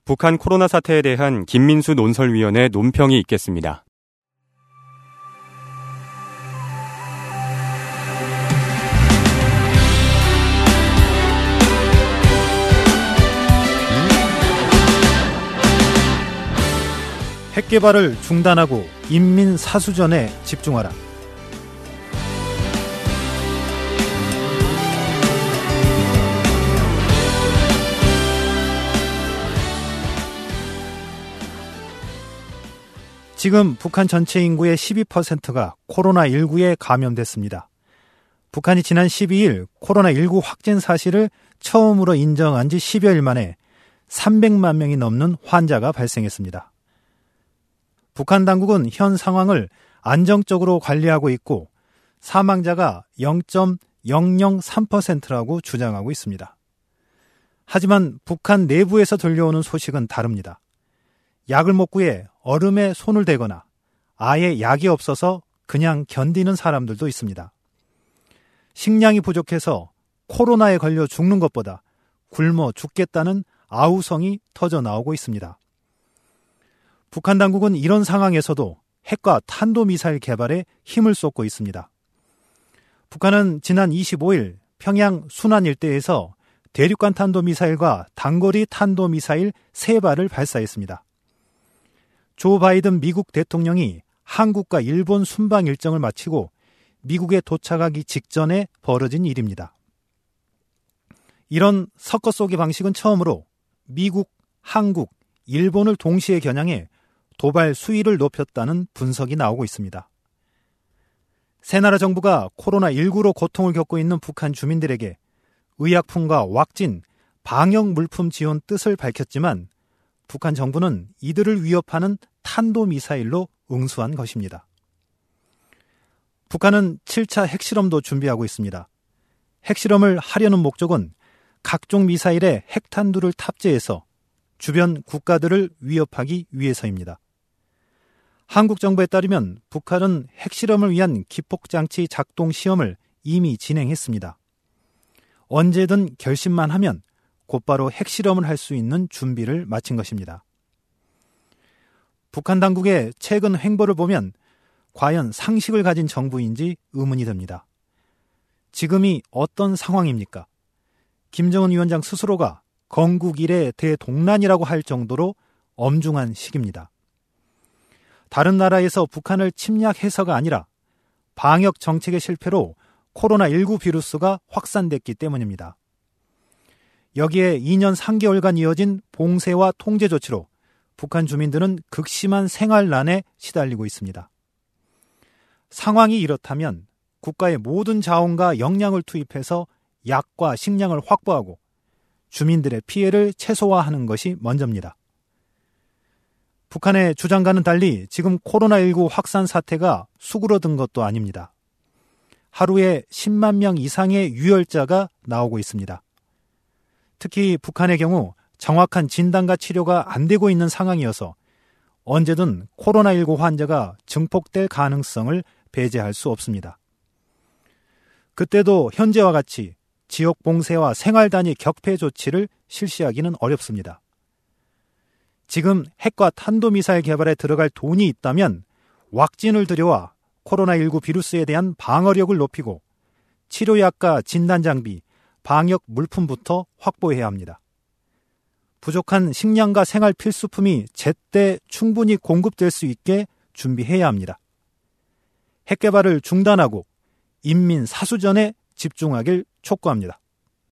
북한 코로나 사태에 대한 김민수 논설위원의 논평이 있겠습니다. 핵 개발을 중단하고 인민 사수전에 집중하라. 지금 북한 전체 인구의 12%가 코로나19에 감염됐습니다. 북한이 지난 12일 코로나19 확진 사실을 처음으로 인정한 지 10여일 만에 300만 명이 넘는 환자가 발생했습니다. 북한 당국은 현 상황을 안정적으로 관리하고 있고 사망자가 0.003%라고 주장하고 있습니다. 하지만 북한 내부에서 들려오는 소식은 다릅니다. 약을 못 구해 얼음에 손을 대거나 아예 약이 없어서 그냥 견디는 사람들도 있습니다. 식량이 부족해서 코로나에 걸려 죽는 것보다 굶어 죽겠다는 아우성이 터져 나오고 있습니다. 북한 당국은 이런 상황에서도 핵과 탄도미사일 개발에 힘을 쏟고 있습니다. 북한은 지난 25일 평양 순안 일대에서 대륙간 탄도미사일과 단거리 탄도미사일 3발을 발사했습니다. 조 바이든 미국 대통령이 한국과 일본 순방 일정을 마치고 미국에 도착하기 직전에 벌어진 일입니다. 이런 섞어 쏘기 방식은 처음으로 미국, 한국, 일본을 동시에 겨냥해 도발 수위를 높였다는 분석이 나오고 있습니다. 세 나라 정부가 코로나19로 고통을 겪고 있는 북한 주민들에게 의약품과 왁진, 방역 물품 지원 뜻을 밝혔지만 북한 정부는 이들을 위협하는 탄도미사일로 응수한 것입니다. 북한은 7차 핵실험도 준비하고 있습니다. 핵실험을 하려는 목적은 각종 미사일에 핵탄두를 탑재해서 주변 국가들을 위협하기 위해서입니다. 한국 정부에 따르면 북한은 핵실험을 위한 기폭장치 작동 시험을 이미 진행했습니다. 언제든 결심만 하면 곧바로 핵실험을 할 수 있는 준비를 마친 것입니다. 북한 당국의 최근 행보를 보면 과연 상식을 가진 정부인지 의문이 듭니다. 지금이 어떤 상황입니까? 김정은 위원장 스스로가 건국 이래 대동란이라고 할 정도로 엄중한 시기입니다. 다른 나라에서 북한을 침략해서가 아니라 방역 정책의 실패로 코로나19 비루스가 확산됐기 때문입니다. 여기에 2년 3개월간 이어진 봉쇄와 통제 조치로 북한 주민들은 극심한 생활난에 시달리고 있습니다. 상황이 이렇다면 국가의 모든 자원과 역량을 투입해서 약과 식량을 확보하고 주민들의 피해를 최소화하는 것이 먼저입니다. 북한의 주장과는 달리 지금 코로나19 확산 사태가 수그러든 것도 아닙니다. 하루에 10만 명 이상의 유혈자가 나오고 있습니다. 특히 북한의 경우 정확한 진단과 치료가 안 되고 있는 상황이어서 언제든 코로나19 환자가 증폭될 가능성을 배제할 수 없습니다. 그때도 현재와 같이 지역 봉쇄와 생활 단위 격폐 조치를 실시하기는 어렵습니다. 지금 핵과 탄도미사일 개발에 들어갈 돈이 있다면 왁진을 들여와 코로나19 비루스에 대한 방어력을 높이고 치료약과 진단장비, 방역 물품부터 확보해야 합니다. 부족한 식량과 생활 필수품이 제때 충분히 공급될 수 있게 준비해야 합니다. 핵 개발을 중단하고 인민 사수전에 집중하길 촉구합니다.